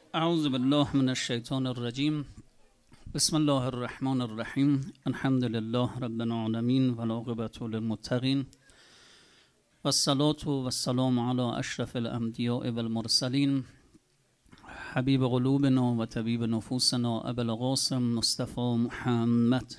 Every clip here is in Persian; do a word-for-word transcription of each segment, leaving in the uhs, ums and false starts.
اعوذ بالله من الشیطان الرجیم. بسم الله الرحمن الرحیم. الحمد لله رب العالمین و العاقبة للمتقین و الصلاة و السلام علی اشرف الانبیاء و المرسلین حبیب قلوبنا و طبیب نفوسنا ابو القاسم مصطفی محمد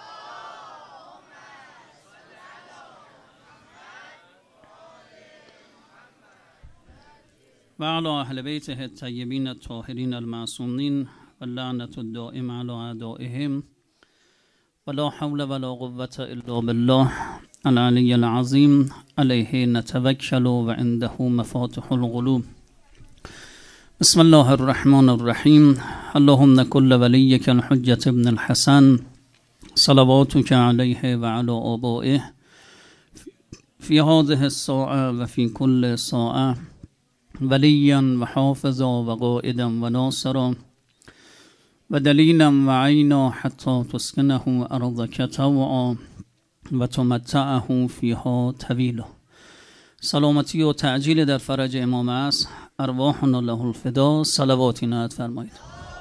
و علی اهل بیته الطیبین الطاهرین المعصومین و لعنت الدائم علی اعدائهم و لا حول ولا قوة الا بالله العلی العظیم علیه نتوکل و عنده مفاتح القلوب. بسم الله الرحمن الرحیم. اللهم كل ولیک الحجة ابن الحسن صلواتك علیه و علی آبائه فی هذه الساعة و فی کل ساعة ولیا و حافظا و قائدا و ناصرا و دلیلا و عینا حتی تسکنه ارضک طوعا و تمتعه فیها طویلا. سلامتی و تعجیل در فرج امام عصر، ارواحنا له الفدا. صلواتی نهاد فرمایید.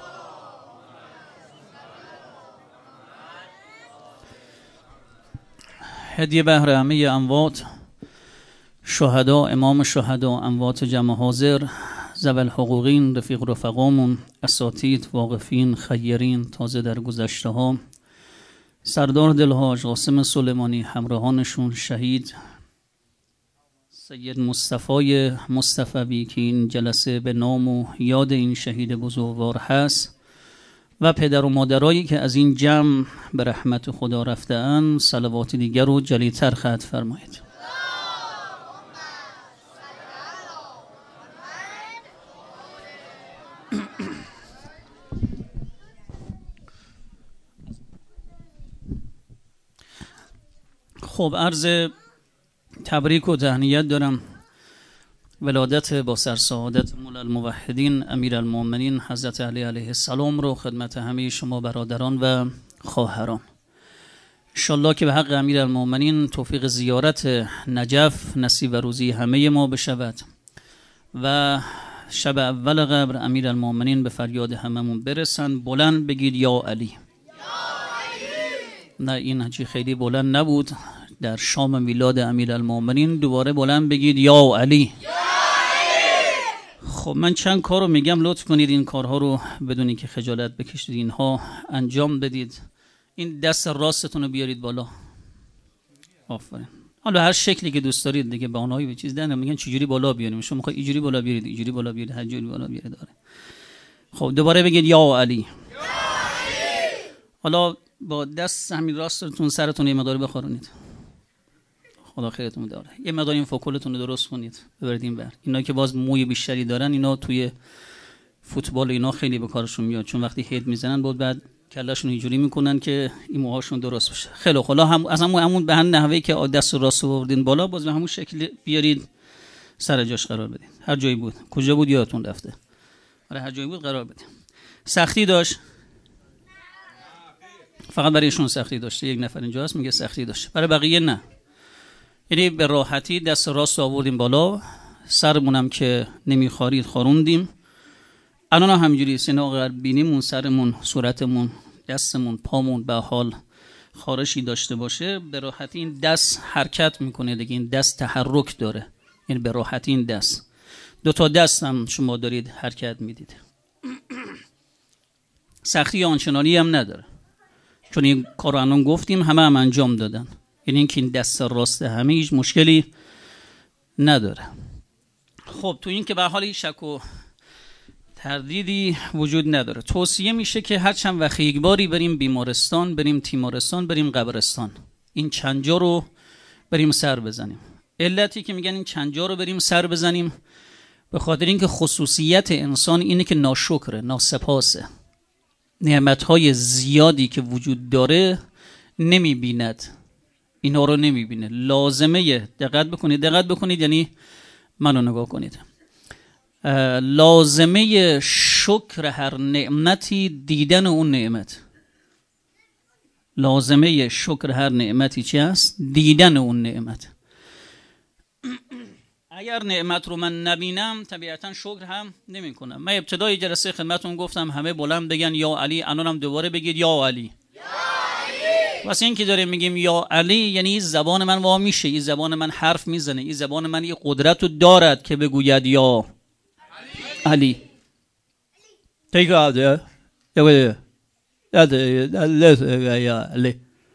هدیه بهر همه اموات، شهدا، امام شهدا، اموات جمع حاضر، ذوی الحقوقین، رفیق رفقامون، اساتید، واقفین، خیرین، تازه در گذشته ها، سردار دلهاج، قاسم سلیمانی، همراهانشون، شهید سید مصطفی مصطفی که این جلسه به نام و یاد این شهید بزرگوار هست و پدر و مادرایی که از این جمع به رحمت خدا رفته‌اند، صلوات دیگر رو جلیتر ختم فرمایید. خب عرض تبریک و تهنیت دارم. ولادت با سرسعادت مولا الموحدین امیرالمؤمنین حضرت علی علیه السلام رو خدمت همه شما برادران و خواهران. انشالله که به حق امیرالمؤمنین توفیق زیارت نجف نصیب و روزی همه ما بشود و شب اول قبر امیرالمؤمنین به فریاد هممون برسن. بلند بگید یا علی. نه این هجی خیلی بلند نبود. در شام میلاد امیرالمؤمنین دوباره بلند بگید یا علی. خب من چند کار رو میگم، لطف کنید این کارها رو بدونی که خجالت بکشید اینها انجام بدید. این دست راستتون رو بیارید بالا. آفرین. حالا هر شکلی که دوست دارید دیگه، بهانه‌ای به چیز دادن میگن چجوری بالا بیاریم، شما میخواید اینجوری بالا بیارید، اینجوری بالا بیارید، هر جوری بالا بیارید داره. خب دوباره بگید یا علی. یا علی. حالا با دست همین راستتون سرتون یه مقدار بخارونید. خدا خیرتون داره. یه مقدار این فوکولتون رو درست کنید ببرید این بر. اینا که باز موی بیشتری دارن، اینا توی فوتبال اینا خیلی به کارشون میاد، چون وقتی هید میزنن بود بعد کلهشون اینجوری میکنن که این موهاشون درست بشه. خیلی حالا هم از همون همون به همون نحوه که دست راست آوردین بالا، باز به همون شکل بیارید سر جاش قرار بدین. هر جایی بود، کجا بود یادتون رفته. آره هر جایی بود قرار بدین. سختی داشت؟ فقط برای ایشون سختی داشته. یک نفر اینجا هست میگه سختی داشت، برای بقیه نه. یعنی به راحتی دست راست آوردیم بالا، سرمونم که نمیخارید خاروندیم. الان هم همینجوری سینا غربینیمون، سرمون، صورتمون، دستمون، پامون به حال خارشی داشته باشه، به راحتی این دست حرکت میکنه دیگه. این دست تحرک داره، یعنی به راحتی این دست، دو تا دست هم شما دارید حرکت میدید. سختی آنچنانی هم نداره، چون این کار رو الان گفتیم همه هم انجام دادن. یعنی اینکه این دست راست همه هیچ مشکلی نداره. خب تو این که به حال هیچ شک و تردیدی وجود نداره. توصیه میشه که هر چند وقت یک باری بریم بیمارستان، بریم تیمارستان، بریم قبرستان، این چند جا رو بریم سر بزنیم. علتی که میگن این چند جا رو بریم سر بزنیم به خاطر اینکه خصوصیت انسان اینه که ناشکره، ناسپاسه. نعمتهای زیادی که وجود داره نمیبیند، اینا رو نمیبینه. لازمه دقت بکنید، دقت بکنید یعنی منو نگاه کنید. لازمه شکر هر نعمتی دیدن اون نعمت. لازمه شکر هر نعمتی چی است؟ دیدن اون نعمت. اگر نعمت رو من نبینم طبیعتا شکر هم نمی کنم. من ابتدای جلسه خدمتون گفتم همه بلند بگن یا علی، الانم دوباره بگید یا علی. واسه این که داریم میگیم یا علی یعنی این زبان من وا میشه، این زبان من حرف میزنه، این زبان من این قدرت رو دارد که بگوید یا علی. تیک آده یا علی.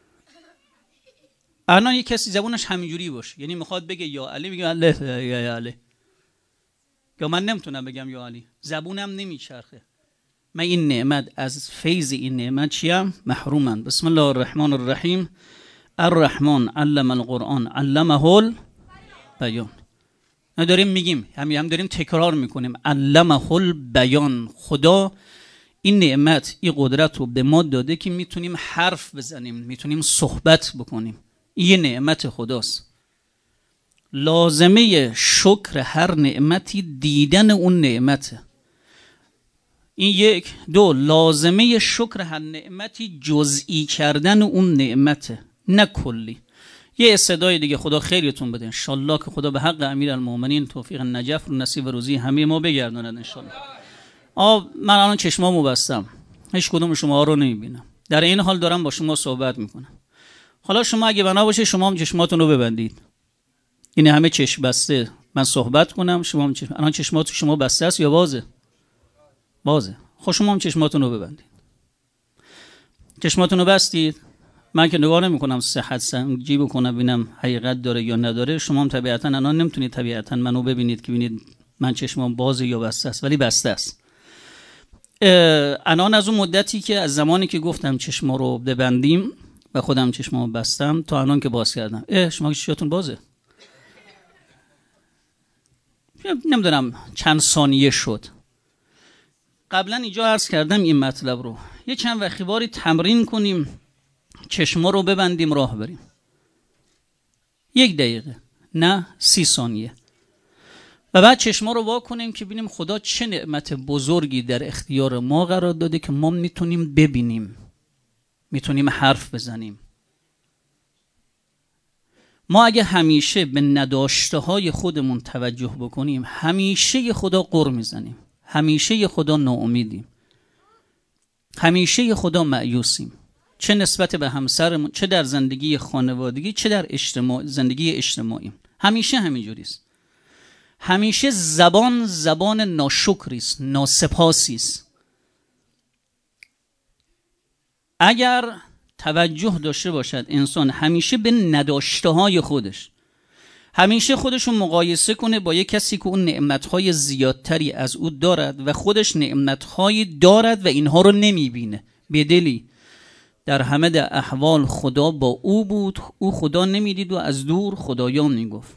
الان یک کسی زبانش همینجوری باشه، یعنی میخواد بگه یا علی، میگه الله یا علی. یا من نمیتونم بگم یا علی، زبونم نمیچرخه. من این نعمت، از فیض این نعمت چیم؟ محرومم. بسم الله الرحمن الرحیم. الرحمن علم القرآن علمه البیان. نداریم میگیم، همین هم داریم تکرار میکنیم علمه البیان. خدا این نعمت، این قدرت رو به ما داده که میتونیم حرف بزنیم، میتونیم صحبت بکنیم. این نعمت خداست. لازمه شکر هر نعمتی دیدن اون نعمته. این یک. دو، لازمه شکر هر نعمتی جزئی کردن اون نعمته، نه کلی. یه صدای دیگه خدا خیرتون بده انشالله که خدا به حق امیرالمومنین توفیق نجف رو نصیب روزی همه ما بگرداند انشالله. آه من الان چشمامو بستم، هیچ کدوم شما رو نمیبینم، در این حال دارم با شما صحبت میکنم. حالا شما اگه بنا باشه شما هم چشماتون رو ببندید. این همه چشم بسته، من صحبت کنم شما هم چشم. الان چشمات شما بسته است یا بازه؟ بازه. خب شما هم چشماتون رو ببندید. چشماتون رو بستید. من که نگاه نمی کنم صحت سنجی بکنم ببینم حقیقت داره یا نداره. شما هم طبیعتا الان نمیتونید طبیعتا منو ببینید که ببینید من چشمام بازه یا بسته است، ولی بسته است. الان از اون مدتی که از زمانی که گفتم چشما رو ببندیم و خودم چشمامو بستم تا الان که باز کردم، اه شما چشماتون بازه. نمیدونم چند ثانیه شد. قبلا اینجا عرض کردم این مطلب رو. یه چند وقتی باری تمرین کنیم چشما رو ببندیم راه بریم. یک دقیقه، نه سی ثانیه. و بعد چشما رو وا کنیم که ببینیم خدا چه نعمت بزرگی در اختیار ما قرار داده که ما میتونیم ببینیم، میتونیم حرف بزنیم. ما اگه همیشه به نداشته های خودمون توجه بکنیم همیشه خدا غر میزنیم، همیشه خدا ناامیدیم، همیشه خدا مایوسیم، چه نسبت به همسرمون، چه در زندگی خانوادگی، چه در اجتماع، زندگی اجتماعی. همیشه همینجوریست. همیشه زبان زبان ناشکریست، ناسپاسیست. اگر توجه داشته باشد انسان همیشه به نداشته های خودش، همیشه خودشو مقایسه کنه با یک کسی که اون نعمتهای زیادتری از او دارد و خودش نعمتهایی دارد و اینها رو نمیبینه. بدلی در همه در احوال خدا با او بود، او خدا نمیدید و از دور خدایان میگفت.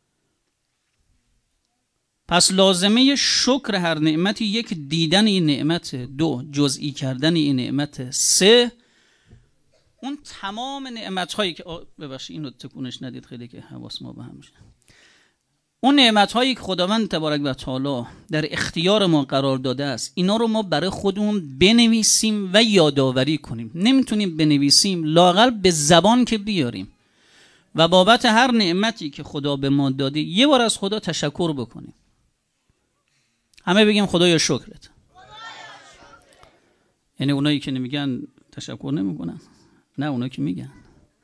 پس لازمه شکر هر نعمتی یک دیدن این نعمت، دو جزئی کردن این نعمت، سه اون تمام نعمت هایی که ببخشید اینو تکونش ندید خیلی که حواس ما به هم میشه. اون نعمت هایی که خداوند تبارک و تعالی در اختیار ما قرار داده است اینا رو ما برای خودمون بنویسیم و یادآوری کنیم. نمیتونیم بنویسیم، لااقل به زبان که بیاریم و بابت هر نعمتی که خدا به ما داده یه بار از خدا تشکر بکنیم. همه بگیم خدایا شکرت. یعنی اونایی که نمیگن تشکر نمیکنن؟ نه، اونایی که میگن.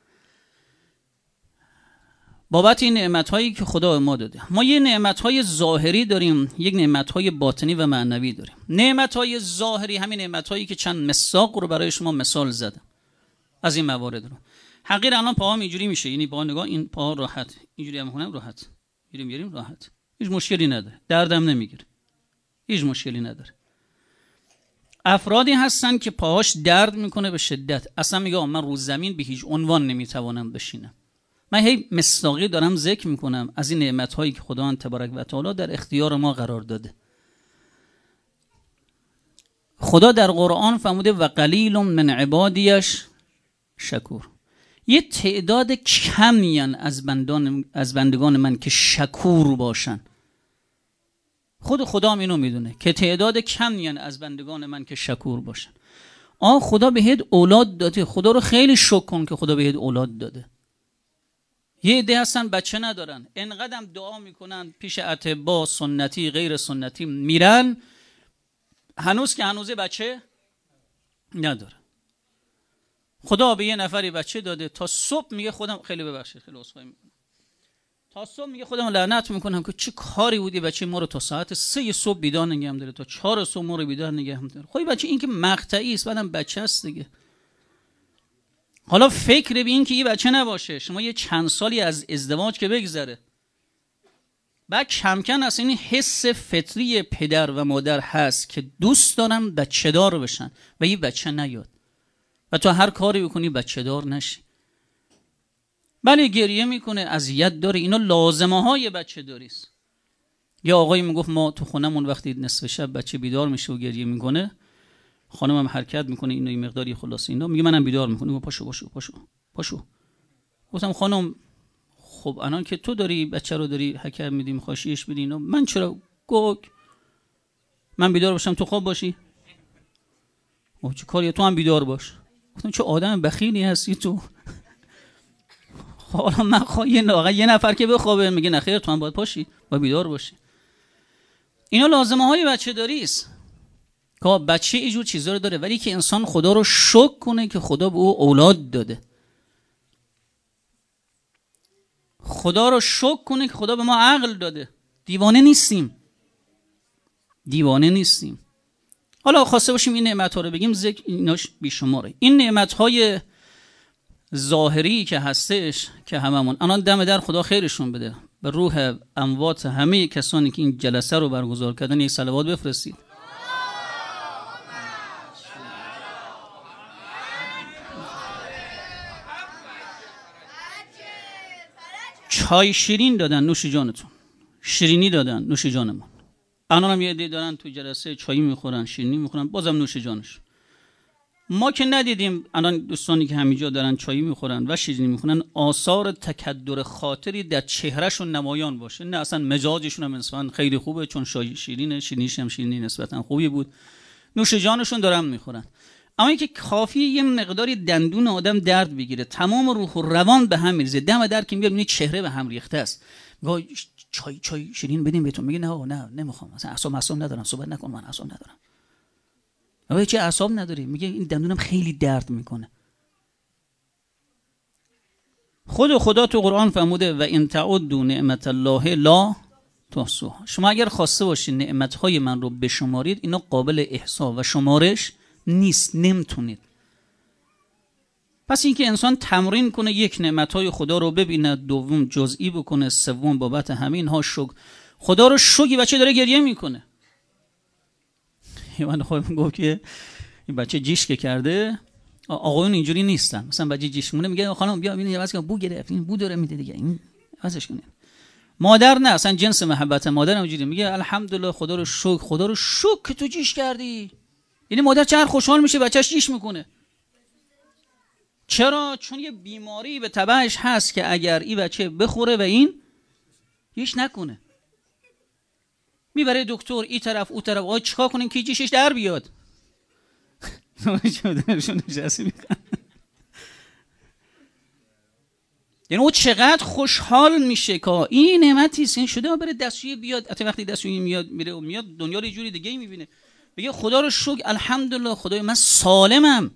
بابت این نعمت‌هایی که خدا به ما داده. ما یه نعمت‌های ظاهری داریم، یک نعمت‌های باطنی و معنوی داریم. نعمت‌های ظاهری همین نعمت‌هایی که چند مساق رو برای شما مثال زدم از این موارد رو. حقیر الان پاهام اینجوری میشه، یعنی با نگاه این پاها راحت، اینجوری هم کنم راحت، میریم میریم راحت، هیچ مشکلی نداره، دردم نمیگیره، هیچ مشکلی نداره. افرادی هستن که پاهاش درد میکنه به شدت، اصلا میگه من رو زمین به هیچ عنوان نمیتوانم بشینم. من هی مصداقی دارم ذکر میکنم از این نعمت‌هایی که خداوند تبارک و تعالی در اختیار ما قرار داده. خدا در قرآن فرموده و قلیل من عبادیش شکور. یه تعداد کمی از بندان از بندگان من که شکور باشن. خود خدا هم اینو میدونه که تعداد کمی از بندگان من که شکور باشن. آه خدا بهت اولاد داده، خدا رو خیلی شکر کن که خدا بهت اولاد داده. یه عده هستن بچه ندارن، انقدرم دعا میکنن پیش اطباء سنتی غیر سنتی میرن، هنوز که هنوزه بچه نداره. خدا به یه نفری بچه داده، تا صبح میگه خودم، خیلی ببخشید خیلی عذرخواهی میکنم، تا صبح میگه خودم لعنت میکنم که چه کاری بودی بچه ما رو تا ساعت سه صبح بیدار نگه داره، تا چهار صبح ما رو بیدار نگه داره. خب بچه این که مقطعی است، بعدم بچه است دیگه. حالا فکر به این که این بچه نباشه، شما یه چند سالی از ازدواج که بگذره، بعد کم کم از این حس فطری پدر و مادر هست که دوست دارم بچه دار بشن و یه بچه نیاد و تو هر کاری بکنی بچه دار نشی. بله گریه میکنه، اذیت داره، اینا لازمه های بچه داریست. یا آقایی میگفت ما تو خونمون وقتی نصف شب بچه بیدار میشه و گریه میکنه، خانمم حرکت میکنه اینو این مقداری خلاص اینا، میگه منم بیدار میکنم، پاشو پاشو پاشو پاشو. گفتم خانم خب الان که تو داری بچه رو داری حکم میدی میخوای شیش بدی اینا، من چرا گوگ من بیدار باشم تو خواب باشی؟ او چه کاری، تو هم بیدار باش. گفتم چه آدم بخیلی هستی تو. حالا من خواهی یه نفر که بخوابه میگه نخیر تو هم باید پاشی و بیدار باشی. اینا لازمه های بچه داریست که بچه اینجور چیزا رو داره، ولی که انسان خدا رو شکر کنه که خدا به او اولاد داده، خدا رو شکر کنه که خدا به ما عقل داده. دیوانه نیستیم، دیوانه نیستیم. حالا خواسته باشیم این نعمت‌ها رو بگیم، ذکر ایناش بیشماره. این نعمت‌های ظاهری که هستش که هممون الان دم در خدا خیرشون بده، به روح اموات همه کسانی که این جلسه رو برگزار کردن یک صلوات بفرستید. چای شیرین دادن نوش جانتون، شیرینی دادن نوش جانمون. الان هم یه عده دارن تو جلسه چایی میخورن شیرینی میخورن، بازم نوش جانش. ما که ندیدیم الان دوستانی که همینجا دارن چایی میخورن و شیرینی میخورن آثار تکدر خاطری در چهرهشون نمایان باشه، نه اصلا مزاجشون هم انصافا خیلی خوبه چون شای شیرینه، شیرینیش هم شیرینی نسبتا خوبی بود، نوش جانشون دارن میخورن. اما اینکه کافیه یه مقداری دندون آدم درد بگیره تمام روح و روان به هم میریزه، دم در که میاد میبینی چهره به هم ریخته است، میگه چای چای شیرین بدیم بهتون، میگه نه نه نمیخوام، مثلا اعصاب اعصاب ندارم، صحبت نکن، من اعصاب ندارم. میگه چه اعصاب نداری؟ میگه این دندونم خیلی درد میکنه. خود خدا تو قرآن فرموده و ان تعدوا نعمت الله لا تحصوها. شما اگر خواسته باشید نعمتهای من رو بشمارید، اینا قابل احصا و شمارش نیست، نمیتونید. پس اینکه انسان تمرین کنه یک نعمتهای خدا رو ببینه، دوم جزئی بکنه، سوم بابت همین ها شکر خدا رو شکری. بچه داره گریه میکنه، من خودم گفت که این بچه جیش که کرده، آقایون اینجوری نیستن، مثلا بچه جیش مونه میگه خانم بیا ببین واسه بو گرفت، این بو داره میده دیگه، این واسش کنه. مادر نه، اصلا جنس محبت مادر اینجوری میگه الحمدلله خدا رو شکر، خدا رو شکر که تو جیش کردی. یعنی مادر چقدر خوشحال میشه بچهش جیش میکنه. چرا؟ چون یه بیماری به تبعش هست که اگر این بچه بخوره و این جیش نکنه، میبره دکتر این طرف اون طرف، آقا چیکار کنیم که جیشش در بیاد؟ یعنی او چقدر خوشحال میشه که این نعمتی است، این شده بره دستشویی بیاد، حتی وقتی دستشویی میاد میره و میاد دنیا رو یه جوری دیگه میبینه، بگه خدا رو شکر الحمدلله خدای من سالمم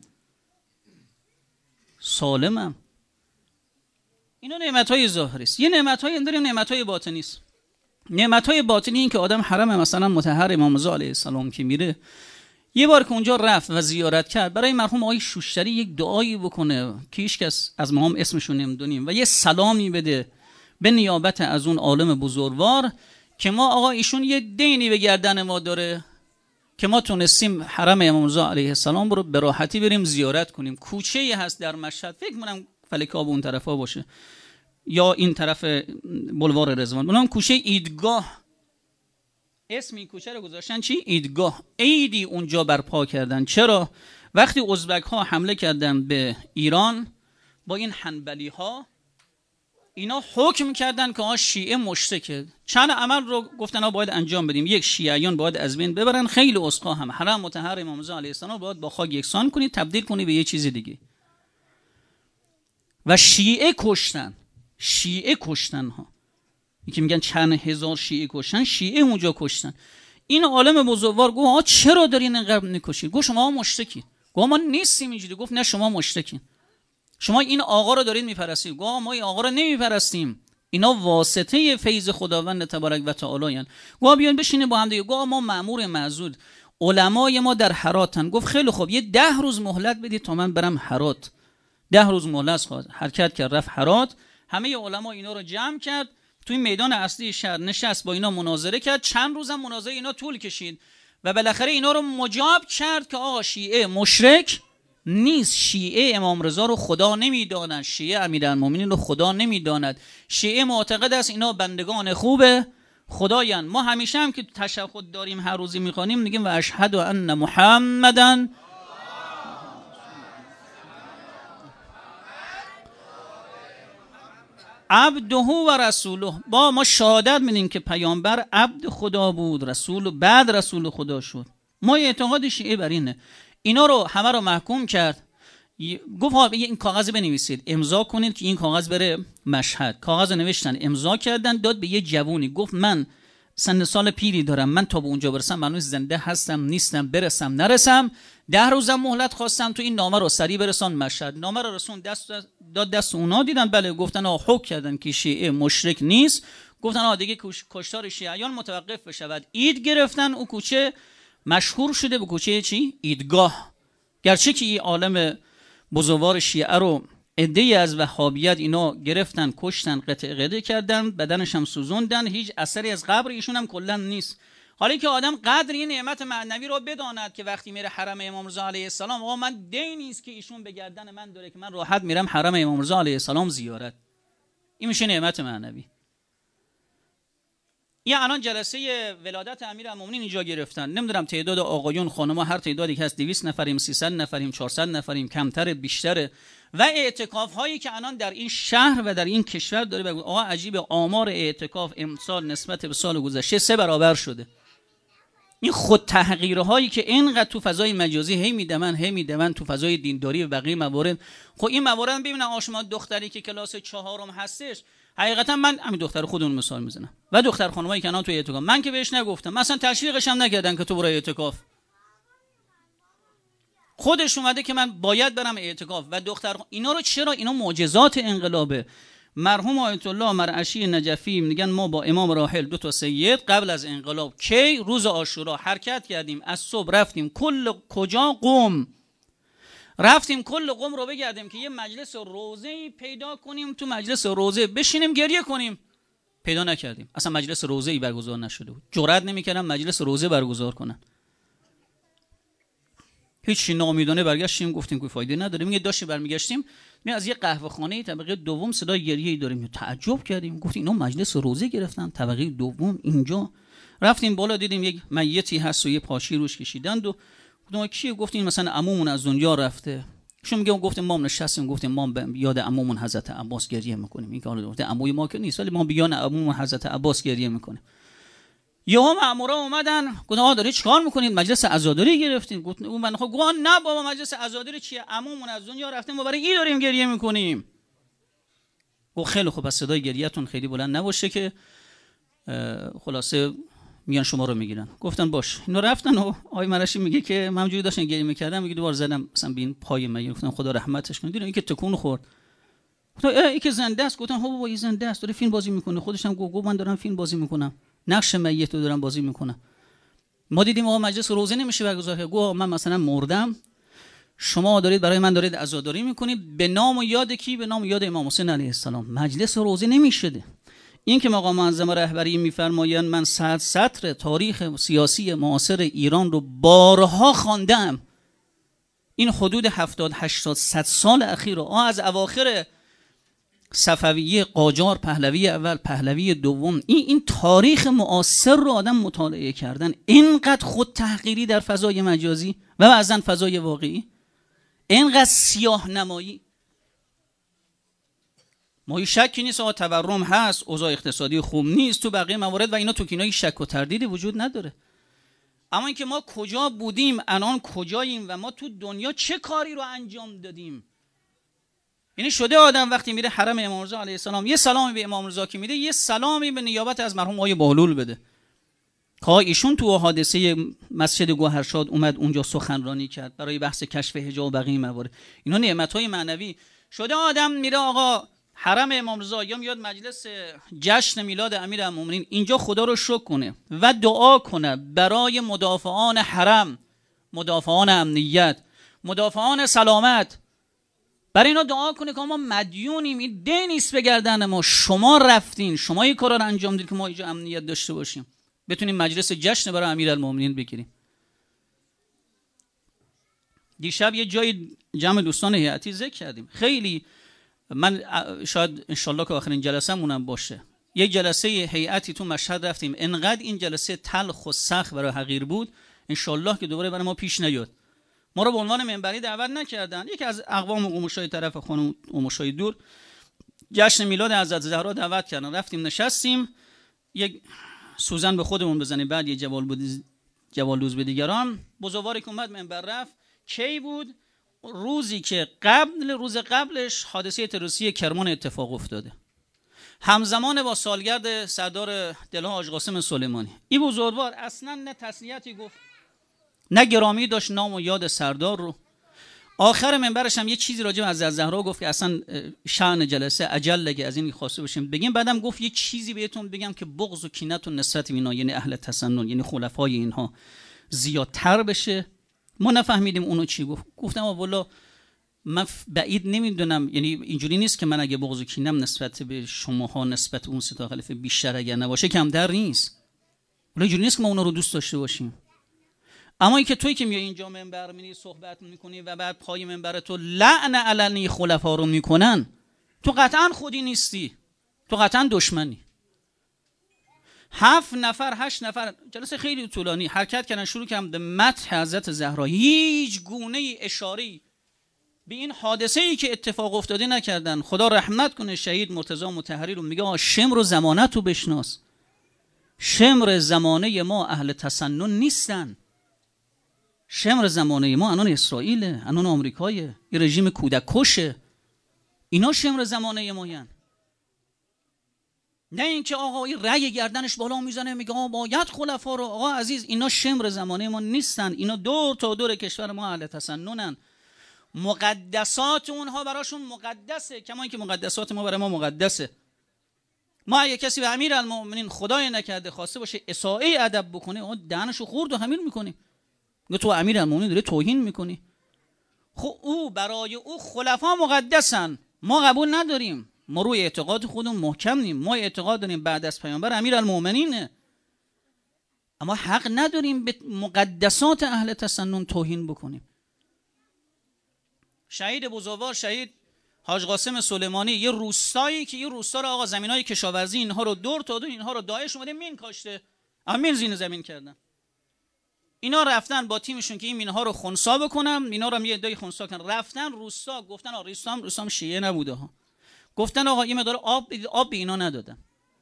سالمم. اینا نعمت‌های ظاهری است. یه نعمت‌های این داریم نعمت‌های باطنی است. نعمت‌های باطنی این که آدم حرم مثلا مطهر امام رضا علیه السلام که میره، یه بار که اونجا رفت و زیارت کرد، برای مرحوم آقای شوشتری یک دعایی بکنه که هیچ کس از ما هم اسمشون نمیدونیم و یه سلامی بده به نیابت از اون عالم بزرگوار که ما آقا ایشون یه دینی به گردن ما داره که ما تونستیم حرم امام رضا علیه السلام رو به راحتی بریم زیارت کنیم. کوچه‌ای هست در مشهد، فکر کنم فلک آب اون طرفا باشه یا این طرف بلوار رضوان، اونم کوچه ایدگاه، اسم این کوچه رو گذاشتن چی؟ ایدگاه. عیدی اونجا برپا کردن. چرا؟ وقتی ازبک ها حمله کردن به ایران با این حنبلی ها، اینا حکم کردن که ها شیعه مشرکه. چند عمل رو گفتن ها باید انجام بدیم. یک، شیعیان باید از بین ببرن، خیلی اسقا هم حرم مطهر امام رضا علیه السلام باید با خاک یکسان کنید، تبدیل کنید به یه چیز دیگه. و شیعه کشتن. شیعه کشتن ها. یکی میگن چند هزار شیعه کشتن، شیعه اونجا کشتن. این عالم بزرگوار گفت آقا چرا دارین اینقدر میکشید؟ گفت شما مشرکین. گفت ما نیستیم اینجوری. گفت نه شما مشرکین، شما این آقا رو دارید میپرستید. گفت ما این آقا رو نمیپرستیم، اینا واسطه فیض خداوند تبارک و تعالی ان. گفت بیاین بشینیم با هم دیگه. گفت ما مأمور معزول، علمای ما در هراتن. گفت خیلی خوب، یه ده روز مهلت بدید تا من برم هرات. ده روز مهلت خواست، حرکت کرد رفت هرات. همه علما اینا رو جمع کرد توی میدان اصلی شهر، نشست با اینا مناظره کرد. چند روزم مناظره اینا طول کشید و بالاخره اینا رو مجاب کرد که آقا شیعه مشرک نیست، شیعه امام رضا رو خدا نمیداند، شیعه امیرالمومنین رو خدا نمیداند، شیعه معتقد است اینا بندگان خوبه خدایان. ما همیشه هم که تشهد داریم هر روزی میخوانیم میگیم و اشهد ان محمدن عبده و رسوله. با ما شهادت میدیم که پیامبر عبد خدا بود، رسول بعد رسول خدا شد. ما اعتقاد شیعه بر اینه. اینا رو همه رو محکوم کرد. گفت ها این کاغذ بنویسید، امضا کنید که این کاغذ بره مشهد. کاغذ نوشتن، امضا کردن، داد به یه جوونی. گفت من سن سال پیری دارم، من تا به اونجا برسم معلومه زنده هستم نیستم، برسم نرسم. ده روزم مهلت خواستم تو این نامه رو سریع برسان مشهد. نامه رو رسون دست داد دست اونا، دیدن بله، گفتن آ حکم کردن که شیعه مشرک نیست. گفتن آ دیگه کشتار شیعیان متوقف بشود. عید گرفتن، او کوچه مشهور شده به کوچه چی؟ ایدگاه. گرچه که این عالم بزرگوار شیعه رو عده‌ای از وهابیت اینا گرفتن، کشتن، قطع قطع کردن، بدنش هم سوزوندن، هیچ اثری از قبر ایشون هم کلا نیست. حالا که آدم قدر این نعمت معنوی رو بداند که وقتی میره حرم امام رضا علیه السلام، آقا من دینی است که ایشون به گردن من داره که من راحت میرم حرم امام رضا علیه السلام زیارت. این میشه نعمت معنوی. این الان جلسه ولادت امیرالمومنین اینجا گرفتن، نمیدونم تعداد آقایون خانم‌ها هر تعدادی که هست، دویست نفریم، سیصد نفریم، چهارصد نفریم، کمتر بیشتره. و اعتکاف هایی که الان در این شهر و در این کشور داره. آقا عجیب، آمار اعتکاف امسال نسبت به سال گذشته سه برابر شده. این خود تحقیره هایی که اینقدر تو فضای مجازی هی میدمن هی میدمن تو فضای دینداری و بقیه موارد. خب این موارد ببینن آشما دختری که کلاس چهارم هستش، حقیقتا من همین دختر خودمون مثال میزنم و دختر خانمایی که الان تو اعتکاف، من که بهش نگفتم، مثلا تشویقش هم نکردن که تو برای اعتکاف. خودش اومده که من باید برم اعتکاف و دختر. اینا رو چرا؟ اینا معجزات انقلابه. مرحوم آیت الله مرعشی نجفی میگن ما با امام راحل دو تا سید قبل از انقلاب کی روز عاشورا حرکت کردیم، از صبح رفتیم کل کجا قم، رفتیم کل قم رو بگردیم که یه مجلس روضه‌ای پیدا کنیم، تو مجلس روضه بشینیم گریه کنیم. پیدا نکردیم، اصلا مجلس روضه‌ای برگزار نشده بود. جرئت نمی‌کردن مجلس روضه برگزار کنن. هیچ ناامیدانه برگشتیم، گفتیم که فایده نداره. میگه داشتیم برمیگشتیم، می از یه قهوه خانه طبقه دوم صدای گریه‌ای داریم. تعجب کردیم، گفتیم اینا مجلس روضه گرفتن طبقه دوم اینجا. رفتیم بالا دیدیم یک میتی هست و یه پاشی روش کشیدند و گفتم کیه؟ گفتیم مثلا عمومون از دنیا رفته. شما میگم گفتیم ما نشستیم، گفتیم ما یاد عمومون حضرت عباس گریه میکنیم. این کارو گفته عموی ما که نیست، ولی ما بیان عمومون حضرت عباس گریه میکنیم. یهو مامورا اومدن گفتن آقا دارید چیکار میکنید؟ مجلس عزاداری گرفتین. گفتن اون من خب گفتن نه بابا مجلس عزاداری چیه؟ عمومون از دنیا رفتیم ما برای این داریم گریه میکنیم. گفت خیلی خوب، پس صدای گریه‌تون خیلی بلند نباشه که خلاصه میان شما رو میگیرن. گفتن باش. اینا رفتن و آقای مرشی میگه که من همونجوری داشتم گریه میکردم، میگه دوباره زدم مثلا ببین پای من، گفتم خدا رحمتش کنه. دیدم این که تکون خورد. گفتم این که زنده است. گفتن ها بابا این زنده است، داره فیلم بازی میکنه. خودش هم گفت من دارم فیلم بازی میکنم، نقش میت رو دارم بازی میکنم. ما دیدیم آقا مجلس روزه نمیشه برگزار کنه. گفت من مثلا مردم، شما دارید برای من دارید عزاداری میکنید به نام و یاد کی؟ به نام و یاد امام حسین علیه السلام. مجلس روزه نمیشه. این که مقام معظم رهبری میفرمایند من صد سطر تاریخ سیاسی معاصر ایران رو بارها خواندم، این حدود هفتاد هشتاد صد سال اخیر رو، از اواخر صفویه، قاجار، پهلوی اول، پهلوی دوم، این این تاریخ معاصر رو آدم مطالعه کردن. اینقدر خود تحقیری در فضای مجازی و بعضن فضای واقعی، اینقدر سیاه نمایی. ما شکی نیست آقا تورم هست، اوضاع اقتصادی خوب نیست تو بقیه موارد و اینا، تو کینای شک و تردیدی وجود نداره. اما اینکه ما کجا بودیم الان کجاییم و ما تو دنیا چه کاری رو انجام دادیم. یعنی شده آدم وقتی میره حرم امام رضا علیه السلام یه سلامی به امام رضا که میده، یه سلامی به نیابت از مرحوم آقای بهلول بده که ایشون تو حادثه مسجد گوهرشاد اومد اونجا سخنرانی کرد برای بحث کشف حجاب و بقیه موارد. اینا نعمت‌های معنوی. شده آدم میره آقا حرم امام رضا یا میاد مجلس جشن میلاد امیرالمومنین، اینجا خدا رو شکر کنه و دعا کنه برای مدافعان حرم، مدافعان امنیت، مدافعان سلامت، برای اینا دعا کنه که ما مدیونیم، این دین نیست به گردن ما، شما رفتین، شما این کارا رو انجام دادید که ما اینجا امنیت داشته باشیم، بتونیم مجلس جشن برای امیرالمومنین بگیریم. دیشب یه جای جمع دوستان هیئتی ذکر کردیم، خیلی من شاید انشالله که آخرین جلسه مونم باشه، یک جلسه هیئتی تو مشهد رفتیم، انقدر این جلسه تلخ و سخت برای حقیر بود، انشالله که دوباره برای ما پیش نیاد. ما رو به عنوان منبری دعوت نکردن، یکی از اقوام قومشای طرف خانم قومشای دور جشن میلاد حضرت زهرا دعوت کردن، رفتیم نشستیم، یک سوزن به خودمون بزنیم، بعد یه جوالدوز به دیگران. بزرگواری که اومد منبر رفت، کی بود؟ روزی که قبل روز قبلش حادثه تروریستی کرمان اتفاق افتاده، همزمان با سالگرد سردار دلها حاج قاسم سلیمانی. این بزرگوار اصلا نه تسلیتی گفت نه گرامی داشت نام و یاد سردار رو. آخر منبرش هم یه چیزی راجع به حضرت زهرا گفت که اصلا شأن جلسه عجل که از این خواسته باشیم بگیم. بعدم گفت یه چیزی بهتون بگم که بغض و کینت و نسبت اینا، یعنی اهل تسنن، یعنی خلفای اینها زیادتر بشه. ما نفهمیدیم اونو چی گفت. گفتم والا من بعید نمیدونم، یعنی اینجوری نیست که من اگه بغض و کینم نسبت به شماها نسبت اون سه تا خلیفه بیشتر اگر نباشه کمتر نیست، ولی اینجوری نیست که ما اونا رو دوست داشته باشیم. اما این که توی که میای اینجا منبر می‌نی صحبت می‌کنی و بعد پای منبر تو لعن علنی خلفا رو میکنن، تو قطعا خودی نیستی، تو قطعا دشمنی. هفت نفر هشت نفر جلسه خیلی طولانی حرکت کردن، شروع کردن به مدح حضرت زهرا، هیچ گونه اشاره‌ای به این حادثه‌ای که اتفاق افتاده نکردن. خدا رحمت کنه شهید مرتضی مطهری رو، میگه شمر و زمانت رو بشناس، شمر زمانه ما اهل تسنن نیستن، شمر زمانه ما انان اسرائیله، انان آمریکایه، یه رژیم کودک کشه، اینا شمر زمانه ما هن. نه اینکه آقا این رأی گردنش بالا میزنه میگه آقا باید خلفا رو. آقا عزیز اینا شمر زمانه ما نیستن، اینا دور تا دور کشور ما اهل تسننن، مقدسات اونها براشون مقدسه کما اینکه مقدسات ما برای ما مقدسه. ما اگه کسی به امیرالمومنین خدای نکرده خواسته باشه اساءه ادب بکنه، اون دهنشو خورد و همین میکنیم، میگه تو امیرالمومنین داره توهین میکنی. خب او برای او خلفا مقدسن، ما قبول نداریم، ما روی اعتقاد خودمون محکم نیم، ما اعتقاد داریم بعد از پیامبر امیرالمومنینه، اما حق نداریم به مقدسات اهل تسنن توهین بکنیم. شهید بزرگوار شهید حاج قاسم سلیمانی، یه روستایی که یه روستا رو آقا زمینای کشاورزی اینها رو دور تا دور اینها رو داعش اومده مین کاشته، اما مین زین زمین کردن. اینا رفتن با تیمشون که این مینها رو خنثی بکنن، اینا رو هم یه عده‌ای خنثی کردن، رفتن روستا گفتن آقا روستا هم روستا هم شیعه نبوده ها، گفتن آقا این مقدار آب آب به اینا ندادن،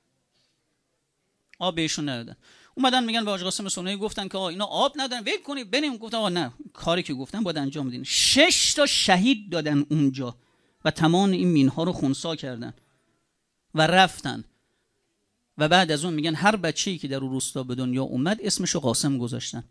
آب بهشون ندادن. اومدن میگن به حاج قاسم سلیمانی گفتن که آقا اینا آب ندادن ول کنید بریم، گفت آقا نه، کاری که گفتن باید انجام بدین. شش تا شهید دادن اونجا و تمام این مینها رو خنثی کردن و رفتن. و بعد از اون میگن هر بچه‌ای که در اون روستا به دنیا اومد اسمشو قاسم گذاشتن.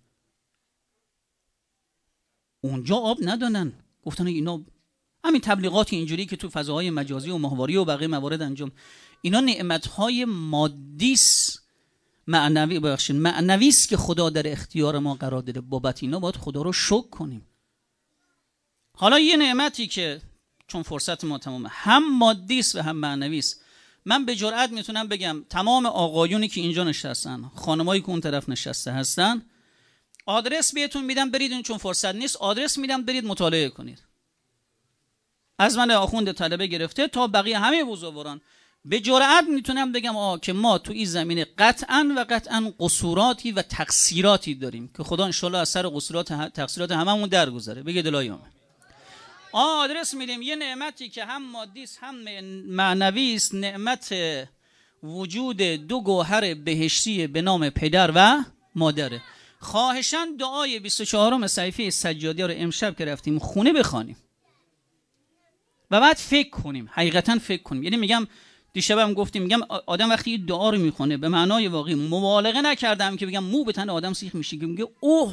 اونجا آب ندادن، گفتن اینا همین تبلیغات اینجوری که تو فضاهای مجازی و ماهواری و بقیه موارد انجام، اینا نعمت‌های مادیس معنوی بخشین معنوی است که خدا در اختیار ما قرار داده، بابت اینا باید خدا رو شکر کنیم. حالا یه نعمتی که چون فرصت ما تمامه هم مادی است و هم معنوی است، من به جرئت میتونم بگم تمام آقایونی که اینجا نشستن، خانمایی که اون طرف نشسته هستن، آدرس بهتون میدم برید، این چون فرصت نیست آدرس میدم برید مطالعه کنید. از من آخوند طلبه گرفته تا بقیه همه بزرگواران به جرئت میتونم بگم آه که ما تو این زمینه قطعا و قطعا قصوراتی و تقصیراتی داریم که خدا انشالله از سر قصورات تقصیرات هممون درگذره. بگید الهی آمین. آدرس میدیم یه نعمتی که هم مادی است هم معنوی است، نعمت وجود دو گوهر بهشتی به نام پدر و مادره. خواهشاً دعای بیست و چهارم صحیفه سجادیه رو امشب که رفتیم خونه بخوانیم. و بعد فکر کنیم، حقیقتا فکر کنیم. یعنی میگم دیشبم گفتیم، میگم آدم وقتی دعا رو میخونه به معنای واقعی، مبالغه نکردم که بگم مو به تن آدم سیخ میشه که میگه اوه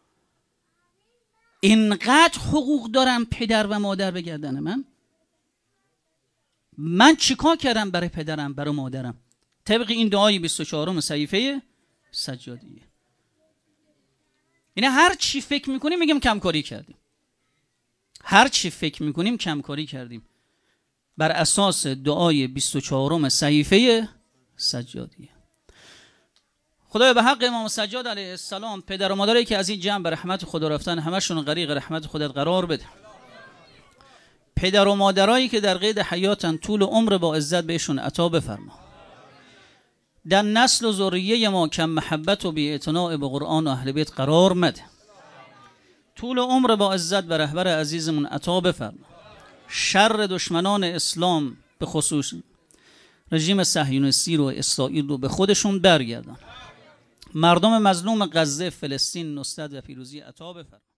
اینقدر حقوق دارم پدر و مادر به گردن من، من چیکار کردم برای پدرم برای مادرم؟ طبق این دعای بیست و چهارم صحیفه سجادیه. یعنی هر چی فکر میکنیم میگم کمکاری کردیم، هر چی فکر میکنیم کمکاری کردیم بر اساس دعای بیست و چهارم صحیفه سجادیه. خدایا به حق امام سجاد علیه السلام پدر و مادری که از این جمع به رحمت خدا رفتن همشون غریق رحمت خودت قرار بده. پدر و مادرایی که در قید حیاتن طول عمر با عزت بهشون عطا بفرما. در نسل و ذریه ما کم محبت و بی‌اعتناء به قرآن و اهل بیت قرار مده. طول عمر با عزت به رهبر عزیزمون عطا بفرما. شر دشمنان اسلام به خصوص رژیم صهیونیستی رو اسرائیل رو به خودشون برگردان. مردم مظلوم غزه فلسطین نصرت و پیروزی عطا بفرما.